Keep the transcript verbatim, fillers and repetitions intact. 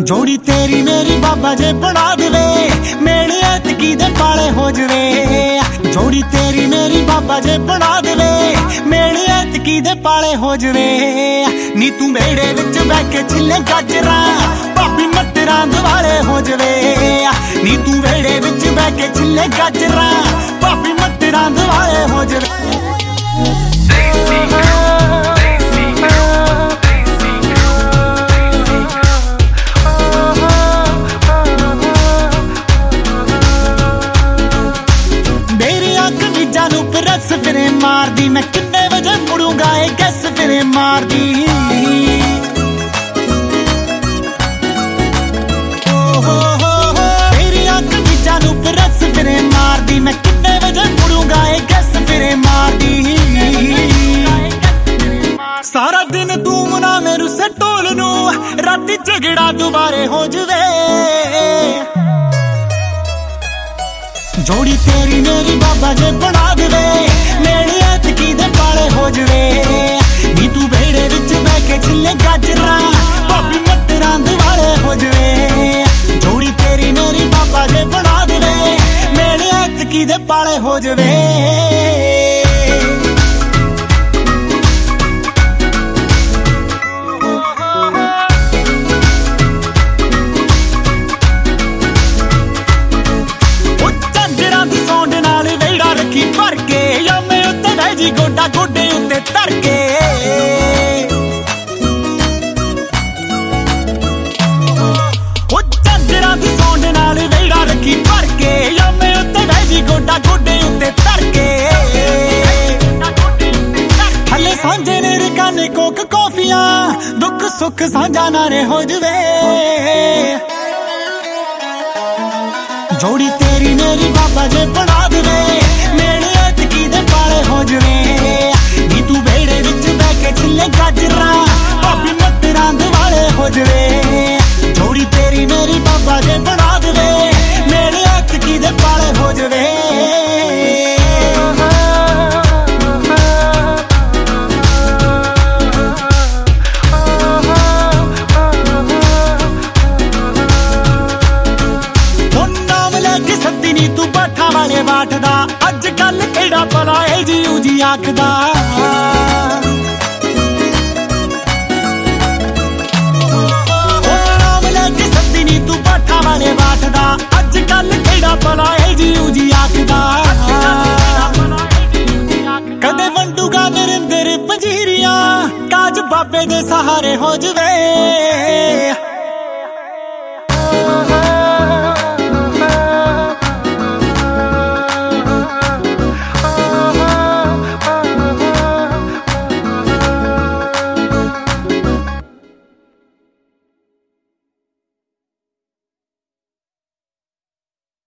जोड़ी तेरी मेरी बाबा जे बना देवे, मेरे ऐतकी दे पाले हो जवे। जोड़ी तेरी मेरी बाबा जे बना देवे, मेरे ऐतकी दे पाले हो जवे। नी तू मेरे विच बह के छिले गाजरा, भाभी मटरां दिवाले हो जवे। नी तू मेरे विच बह के छिले गाजरा, भाभी मटरां दिवाले हो जवे। रस फिरे मार दी, मैं किन्ने बजे मुड़ूंगा ये गैस फिरे मार दी। तेरी अख बीजा नू रस फिरे मार दी, मैं किन्ने बजे मुड़ूंगा ये गैस फिरे मार दी। सारा दिन तू मना मेरू से टोल नू, राती झगड़ा दोबारे हो जवे। जोड़ी तेरी मेरी बाबा जे बना देवे, मेरी ऐतकी दे पाले हो जवे। नी तू बेड़े विच बह के छिले गाजरा, भाभी मटरां दिवाले हो जवे। जोड़ी तेरी मेरी बाबा जे बना देवे, मेरी ऐतकी दे पाले हो जवे। भर के या मैं उत्ते बह जी गोडा गोडे उत्ते धर के। ओ झांजरां दी सौंड नाल वेड़ा रखी भर के, या मैं उत्ते बह जी गोडा गोडे उत्ते धर के। हले सांझे ने रकाने कोक कॉफियां, दुख सुख सांझा नारे हो जवे। जोड़ी तेरी मेरी बाबा जे बना देवे, मेरे ऐतकी दे पाले हो जवे। नी तू बेड़े विच बह के छिले गाजरा, भाभी मटरां दिवाले हो जवे। जोड़ी तेरी मेरी बाबा जे बना देवे, मेरे ऐतकी दे पाले हो जवे। नी तू बाठा वाले बाठदा, अज कल केड़ा भला है जी उजी आखदा। नाम लेके सद्दी नी तू बाठा वाले बाठदा, अज कल केड़ा भला है जी उजी आखदा। कदे वंडूगा नरिंदर पंजीरियां, काज बाबे दे सहारे हो जवे।